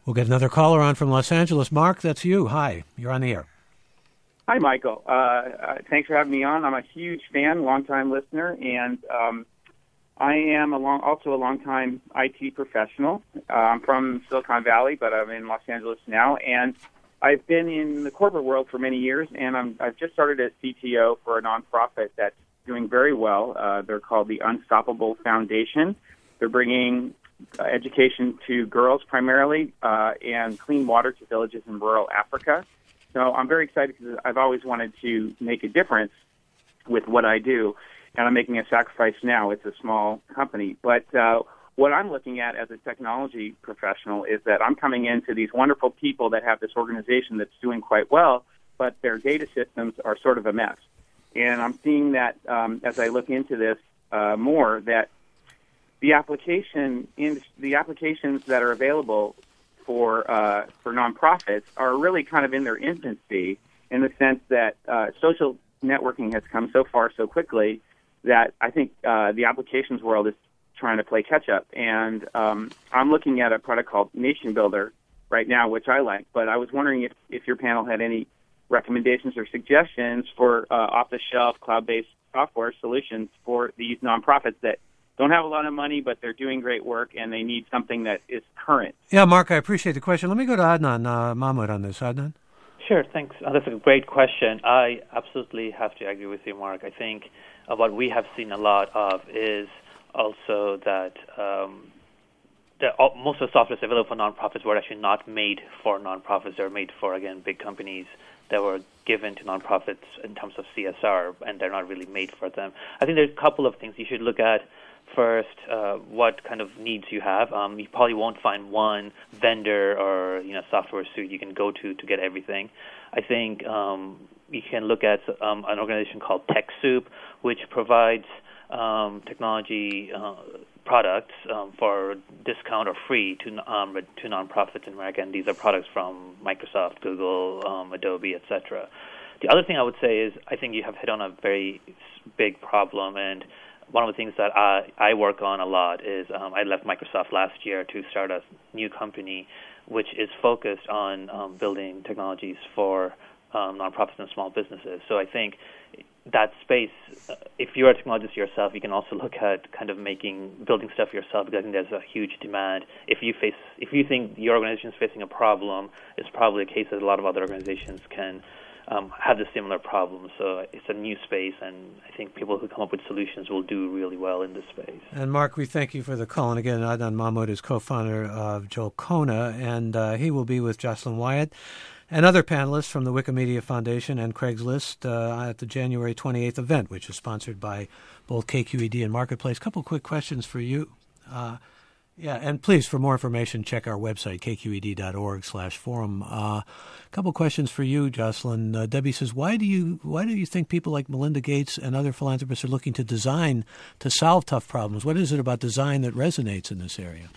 We'll get another caller on from Los Angeles. Mark, that's you. Hi, you're on the air. Hi, Michael. Uh, uh, thanks for having me on. I'm a huge fan, longtime listener, and um, I am a long, also a longtime I T professional. Uh, I'm from Silicon Valley, but I'm in Los Angeles now, and I've been in the corporate world for many years, and I'm, I've just started as C T O for a nonprofit that's doing very well. Uh, they're called the Unstoppable Foundation. They're bringing uh, education to girls primarily uh, and clean water to villages in rural Africa. So I'm very excited because I've always wanted to make a difference with what I do, and I'm making a sacrifice now. It's a small company. But uh, what I'm looking at as a technology professional is that I'm coming into these wonderful people that have this organization that's doing quite well, but their data systems are sort of a mess. And I'm seeing that um, as I look into this uh, more, that the application in the applications that are available for uh, for nonprofits are really kind of in their infancy, in the sense that uh, social networking has come so far so quickly that I think uh, the applications world is trying to play catch up. And um, I'm looking at a product called Nation Builder right now, which I like. But I was wondering if, if your panel had any recommendations or suggestions for uh, off-the-shelf cloud-based software solutions for these nonprofits that don't have a lot of money, but they're doing great work, and they need something that is current. Yeah, Mark, I appreciate the question. Let me go to Adnan uh, Mahmoud on this. Adnan? Sure, thanks. Uh, that's a great question. I absolutely have to agree with you, Mark. I think uh, what we have seen a lot of is also that um, the, uh, most of the software available for nonprofits were actually not made for nonprofits. They were made for, again, big companies that were given to nonprofits in terms of C S R, and they're not really made for them. I think there's a couple of things you should look at. First, uh, what kind of needs you have. Um, you probably won't find one vendor or you know software suite you can go to to get everything. I think um, you can look at um, an organization called TechSoup, which provides um, technology uh, products um, for discount or free to um, to nonprofits in America, and these are products from Microsoft, Google, um, Adobe, et cetera. The other thing I would say is I think you have hit on a very big problem, and one of the things that I, I work on a lot is um, I left Microsoft last year to start a new company which is focused on um, building technologies for um, nonprofits and small businesses. So I think that space, uh, if you're a technologist yourself, you can also look at kind of making, building stuff yourself, because I think there's a huge demand. If you face, if you think your organization is facing a problem, it's probably a case that a lot of other organizations can Um, have the similar problems. So it's a new space, and I think people who come up with solutions will do really well in this space. And Mark, we thank you for the call. And again, Adnan Mahmoud is co-founder of Jolcona, and uh, he will be with Jocelyn Wyatt and other panelists from the Wikimedia Foundation and Craigslist uh, at the January twenty-eighth event, which is sponsored by both K Q E D and Marketplace. A couple quick questions for you. Uh, Yeah, and please, for more information, check our website, k q e d dot org slash forum. A uh, couple questions for you, Jocelyn. Uh, Debbie says, why do you why do you think people like Melinda Gates and other philanthropists are looking to design to solve tough problems? What is it about design that resonates in this area?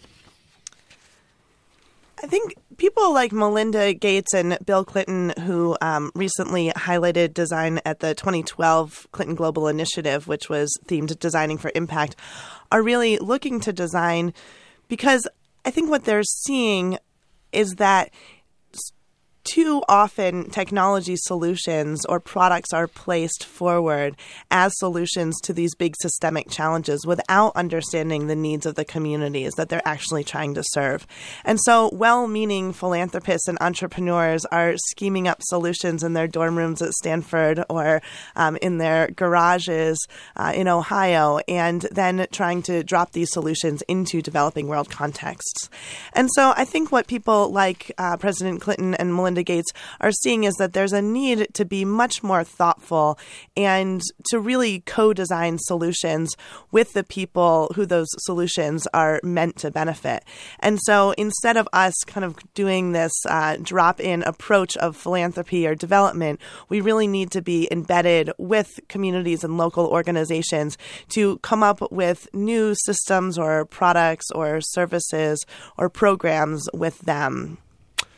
I think people like Melinda Gates and Bill Clinton, who um, recently highlighted design at the twenty twelve Clinton Global Initiative, which was themed Designing for Impact, are really looking to design because I think what they're seeing is that too often technology solutions or products are placed forward as solutions to these big systemic challenges without understanding the needs of the communities that they're actually trying to serve. And so well-meaning philanthropists and entrepreneurs are scheming up solutions in their dorm rooms at Stanford or um, in their garages uh, in Ohio, and then trying to drop these solutions into developing world contexts. And so I think what people like uh, President Clinton and Melinda Gates are seeing is that there's a need to be much more thoughtful and to really co-design solutions with the people who those solutions are meant to benefit. And so instead of us kind of doing this uh, drop-in approach of philanthropy or development, we really need to be embedded with communities and local organizations to come up with new systems or products or services or programs with them.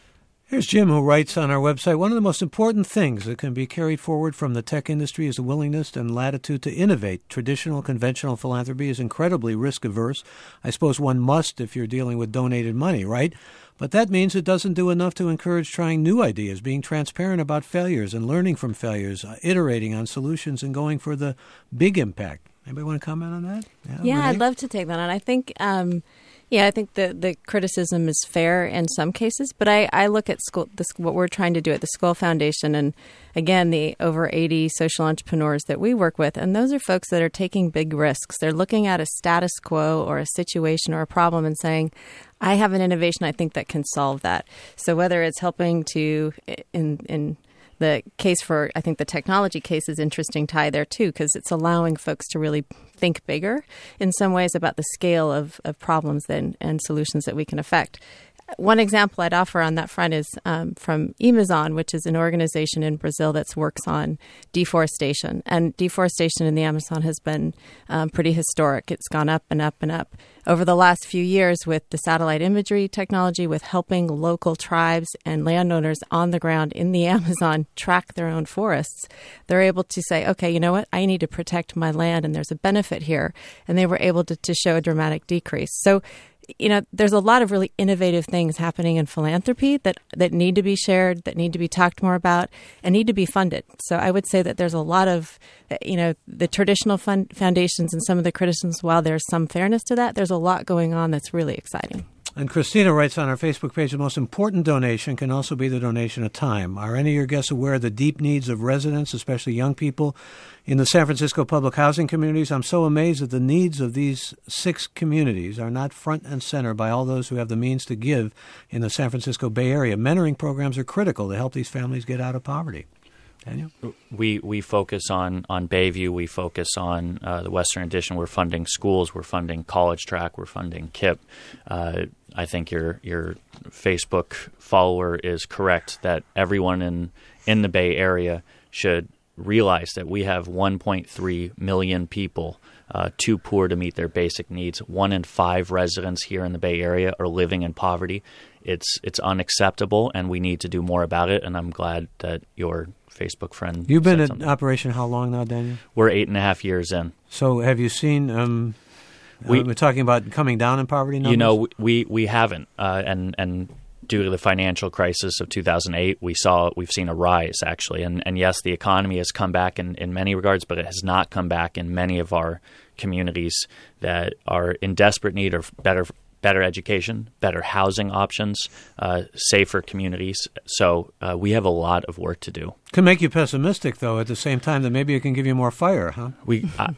Here's Jim, who writes on our website, one of the most important things that can be carried forward from the tech industry is the willingness and latitude to innovate. Traditional, conventional philanthropy is incredibly risk-averse. I suppose one must if you're dealing with donated money, right? But that means it doesn't do enough to encourage trying new ideas, being transparent about failures and learning from failures, uh, iterating on solutions and going for the big impact. Anybody want to comment on that? Yeah, yeah Renee? I'd love to take that on. I think... Um, Yeah, I think the, the criticism is fair in some cases, but I, I look at school, this, what we're trying to do at the Skoll Foundation and, again, the over eighty social entrepreneurs that we work with, and those are folks that are taking big risks. They're looking at a status quo or a situation or a problem and saying, I have an innovation I think that can solve that. So whether it's helping to, in in the case for, I think the technology case is interesting tie there too, because it's allowing folks to really think bigger in some ways about the scale of, of problems and, and solutions that we can affect. One example I'd offer on that front is um, from Amazon, which is an organization in Brazil that works on deforestation. And deforestation in the Amazon has been um, pretty historic. It's gone up and up and up. Over the last few years with the satellite imagery technology, with helping local tribes and landowners on the ground in the Amazon track their own forests, they're able to say, okay, you know what, I need to protect my land and there's a benefit here. And they were able to, to show a dramatic decrease. So you know, there's a lot of really innovative things happening in philanthropy that, that need to be shared, that need to be talked more about, and need to be funded. So I would say that there's a lot of, you know, the traditional fund foundations and some of the criticisms, while there's some fairness to that, there's a lot going on that's really exciting. And Christina writes on our Facebook page, the most important donation can also be the donation of time. Are any of your guests aware of the deep needs of residents, especially young people, in the San Francisco public housing communities? I'm so amazed that the needs of these six communities are not front and center by all those who have the means to give in the San Francisco Bay Area. Mentoring programs are critical to help these families get out of poverty. Daniel? We we focus on, on Bayview. We focus on uh, the Western Addition. We're funding schools. We're funding College Track. We're funding KIPP. Uh, I think your your Facebook follower is correct that everyone in, in the Bay Area should realize that we have one point three million people uh, too poor to meet their basic needs. One in five residents here in the Bay Area are living in poverty. It's it's unacceptable, and we need to do more about it. And I'm glad that your Facebook friend. You've been in operation how long now, Daniel? We're eight and a half years in. So have you seen? Um, we, uh, we're talking about coming down in poverty numbers. You know, we we haven't, uh, and and due to the financial crisis of two thousand eight, we saw we've seen a rise actually, and and yes, the economy has come back in, in many regards, but it has not come back in many of our communities that are in desperate need of better. better education, better housing options, uh, safer communities. So uh, we have a lot of work to do. Can make you pessimistic, though, at the same time that maybe it can give you more fire, huh? We, I,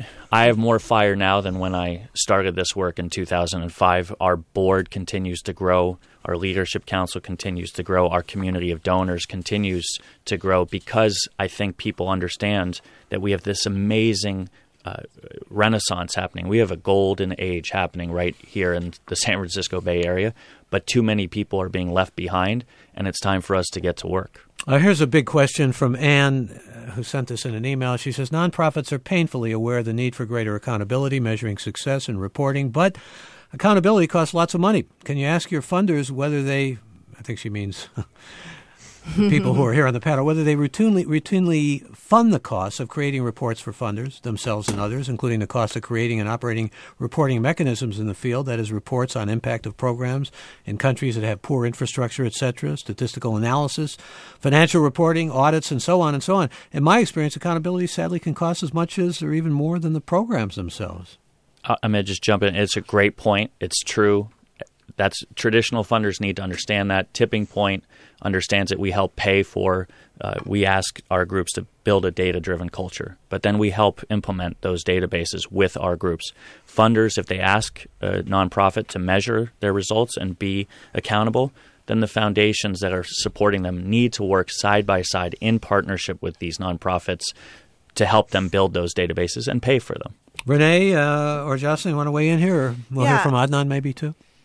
I have more fire now than when I started this work in two thousand five. Our board continues to grow. Our leadership council continues to grow. Our community of donors continues to grow because I think people understand that we have this amazing Uh, renaissance happening. We have a golden age happening right here in the San Francisco Bay Area, but too many people are being left behind, and it's time for us to get to work. Uh, here's a big question from Anne, uh, who sent this in an email. She says, nonprofits are painfully aware of the need for greater accountability, measuring success and reporting, but accountability costs lots of money. Can you ask your funders whether they, I think she means the people who are here on the panel, whether they routinely routinely fund the costs of creating reports for funders, themselves and others, including the cost of creating and operating reporting mechanisms in the field, that is, reports on impact of programs in countries that have poor infrastructure, et cetera, statistical analysis, financial reporting, audits, and so on and so on. In my experience, accountability sadly can cost as much as or even more than the programs themselves. Uh, I'm going to just jump in. It's a great point. It's true. That's traditional funders need to understand that. Tipping Point understands that we help pay for, uh, we ask our groups to build a data-driven culture, but then we help implement those databases with our groups. Funders, if they ask a nonprofit to measure their results and be accountable, then the foundations that are supporting them need to work side by side in partnership with these nonprofits to help them build those databases and pay for them. Renee uh, or Jocelyn, want to weigh in here? Or we'll yeah. hear from Adnan maybe too.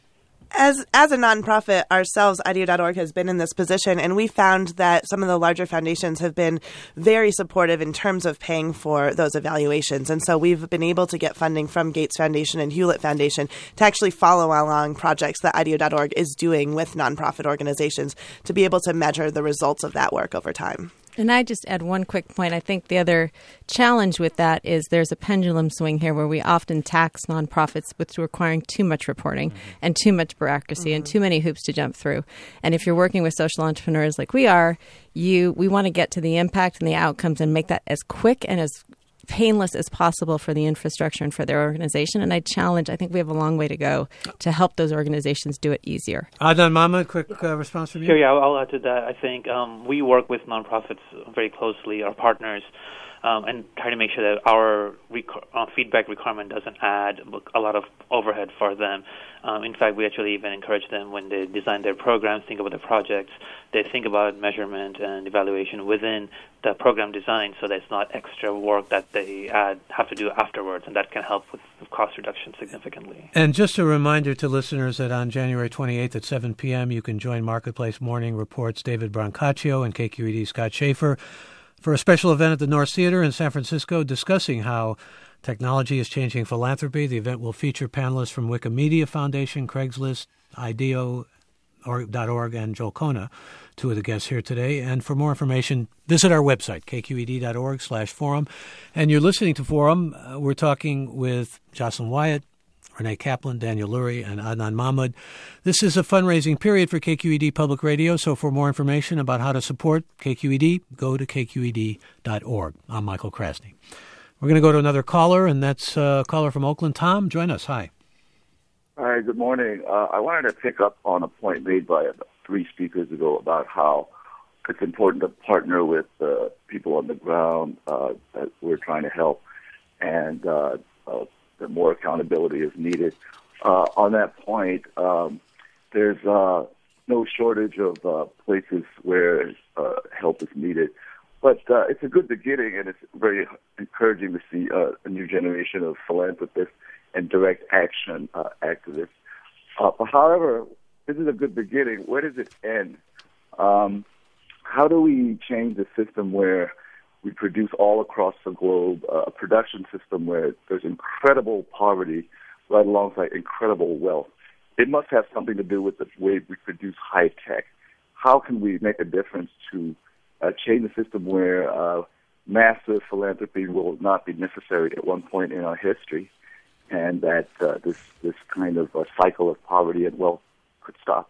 As as a nonprofit ourselves, I D E O dot org has been in this position, and we found that some of the larger foundations have been very supportive in terms of paying for those evaluations. And so we've been able to get funding from Gates Foundation and Hewlett Foundation to actually follow along projects that I D E O dot org is doing with nonprofit organizations to be able to measure the results of that work over time. And I just add one quick point. I think the other challenge with that is there's a pendulum swing here where we often tax nonprofits with requiring too much reporting mm-hmm. and too much bureaucracy mm-hmm. and too many hoops to jump through. And if you're working with social entrepreneurs like we are, you we want to get to the impact and the outcomes and make that as quick and as painless as possible for the infrastructure and for their organization. And I challenge, I think we have a long way to go to help those organizations do it easier. Adnan Mahmoud, quick uh, response from you. Sure, yeah, I'll, I'll add to that. I think um, we work with nonprofits very closely, our partners, um, and try to make sure that our rec- uh, feedback requirement doesn't add a lot of overhead for them. Um, in fact, we actually even encourage them when they design their programs, think about the projects, they think about measurement and evaluation within the program design so that it's not extra work that they add, have to do afterwards, and that can help with cost reduction significantly. And just a reminder to listeners that on January twenty-eighth at seven p.m. you can join Marketplace Morning Report's David Brancaccio and K Q E D's Scott Schaefer for a special event at the North Theater in San Francisco discussing how technology is changing philanthropy. The event will feature panelists from Wikimedia Foundation, Craigslist, I D E O dot org, and Joel Kona, two of the guests here today. And for more information, visit our website, k q e d dot org slash forum. And you're listening to Forum. Uh, we're talking with Jocelyn Wyatt, Renee Kaplan, Daniel Lurie, and Adnan Mahmoud. This is a fundraising period for K Q E D Public Radio, so for more information about how to support K Q E D, go to k q e d dot org. I'm Michael Krasny. We're going to go to another caller, and that's a caller from Oakland. Tom, join us. Hi. Hi, good morning. Uh, I wanted to pick up on a point made by three speakers ago about how it's important to partner with uh, people on the ground uh, that we're trying to help, and uh, uh, that more accountability is needed. Uh, on that point, um, there's uh, no shortage of uh, places where uh, help is needed. But uh, it's a good beginning, and it's very encouraging to see uh, a new generation of philanthropists and direct action uh, activists. Uh, but however, this is a good beginning. Where does it end? Um, how do we change the system where we produce all across the globe uh, a production system where there's incredible poverty right alongside incredible wealth? It must have something to do with the way we produce high tech. How can we make a difference to uh, change the system where uh, massive philanthropy will not be necessary at one point in our history, and that uh, this this kind of uh, cycle of poverty and wealth could stop?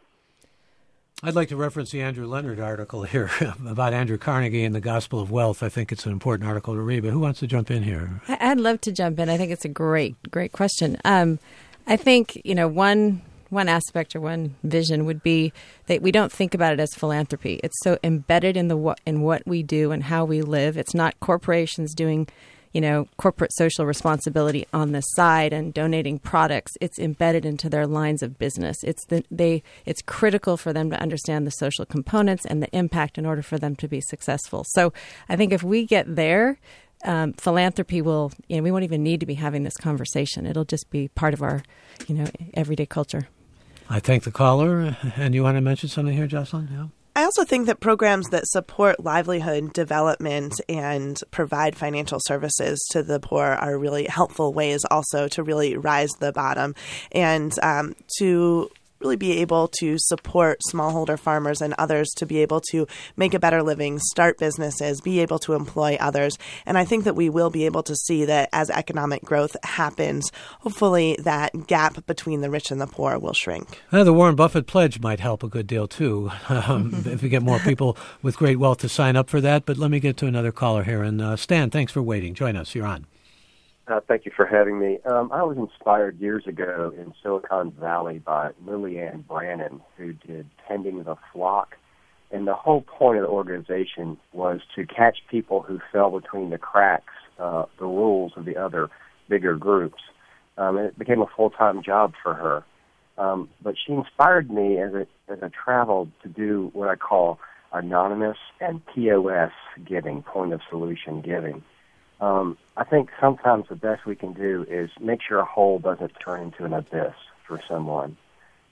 I'd like to reference the Andrew Leonard article here about Andrew Carnegie and the Gospel of Wealth. I think it's an important article to read, but who wants to jump in here? I'd love to jump in. I think it's a great, great question. Um, I think, you know, one one aspect or one vision would be that we don't think about it as philanthropy. It's so embedded in the in what we do and how we live. It's not corporations doing, you know, corporate social responsibility on the side and donating products. It's embedded into their lines of business. It's the, they. It's critical for them to understand the social components and the impact in order for them to be successful. So I think if we get there, um, philanthropy will, you know, we won't even need to be having this conversation. It'll just be part of our, you know, everyday culture. I thank the caller. And you want to mention something here, Jocelyn? Yeah. I also think that programs that support livelihood development and provide financial services to the poor are really helpful ways also to really rise the bottom and um, to really be able to support smallholder farmers and others to be able to make a better living, start businesses, be able to employ others. And I think that we will be able to see that as economic growth happens, hopefully that gap between the rich and the poor will shrink. Uh, the Warren Buffett pledge might help a good deal, too, um, if we get more people with great wealth to sign up for that. But let me get to another caller here. And uh, Stan, thanks for waiting. Join us. You're on. Uh, thank you for having me. Um, I was inspired years ago in Silicon Valley by Lillian Brannon, who did Tending the Flock. And the whole point of the organization was to catch people who fell between the cracks, uh, the rules of the other bigger groups. Um, and it became a full-time job for her. Um, but she inspired me as I, as I traveled to do what I call anonymous and P O S giving, point of solution giving. Um, I think sometimes the best we can do is make sure a hole doesn't turn into an abyss for someone.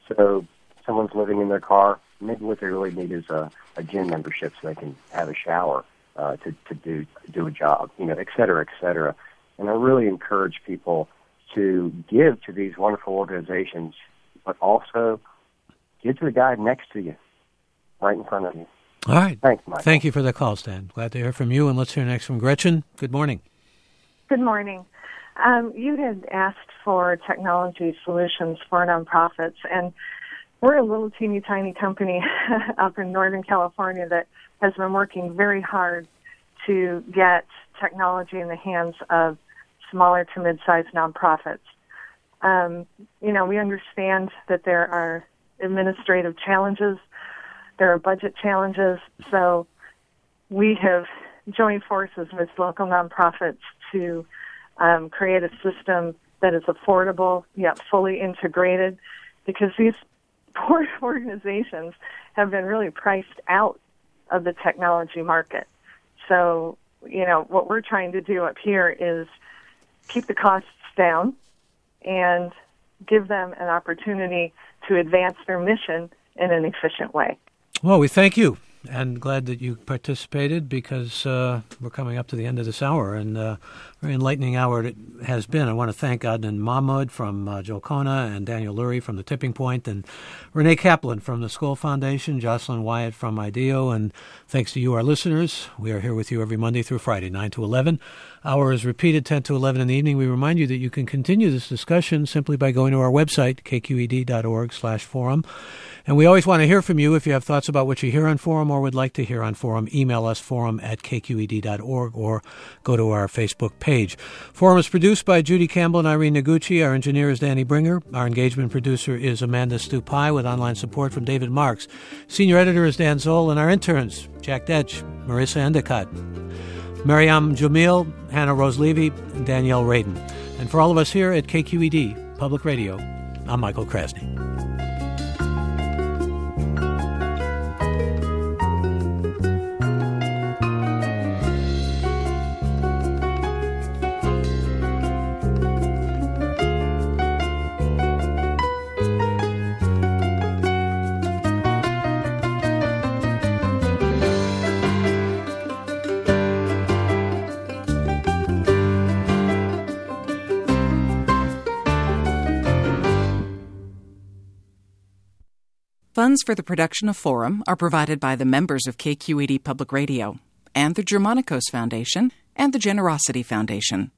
So someone's living in their car, maybe what they really need is a, a gym membership so they can have a shower uh, to, to do do a job, you know, et cetera, et cetera. And I really encourage people to give to these wonderful organizations, but also give to the guy next to you, right in front of you. All right. Thanks, Mike. Thank you for the call, Stan. Glad to hear from you. And let's hear next from Gretchen. Good morning. Good morning. Um, you had asked for technology solutions for nonprofits, and we're a little teeny tiny company up in Northern California that has been working very hard to get technology in the hands of smaller to mid-sized nonprofits. Um, you know, we understand that there are administrative challenges, there are budget challenges, so we have joined forces with local nonprofits to um, create a system that is affordable yet fully integrated, because these poor organizations have been really priced out of the technology market. So, you know, what we're trying to do up here is keep the costs down and give them an opportunity to advance their mission in an efficient way. Well, we thank you, and glad that you participated, because uh, we're coming up to the end of this hour, and uh, very enlightening hour it has been. I want to thank Adnan Mahmoud from uh, Jolcona, and Daniel Lurie from the Tipping Point, and Renee Kaplan from the Skoll Foundation, Jocelyn Wyatt from IDEO, and thanks to you, our listeners. We are here with you every Monday through Friday, nine to eleven. Hour is repeated ten to eleven in the evening. We remind you that you can continue this discussion simply by going to our website, k q e d dot org slash forum. And we always want to hear from you. If you have thoughts about what you hear on Forum or would like to hear on Forum, email us, forum at k q e d dot org, or go to our Facebook page. Forum is produced by Judy Campbell and Irene Noguchi. Our engineer is Danny Bringer. Our engagement producer is Amanda Stupai, with online support from David Marks. Senior editor is Dan Zoll, and our interns, Jack Detch, Marissa Endicott, Mariam Jamil, Hannah Rose Levy, and Danielle Radin. And for all of us here at K Q E D Public Radio, I'm Michael Krasny. Funds for the production of Forum are provided by the members of K Q E D Public Radio and the Germanicos Foundation and the Generosity Foundation.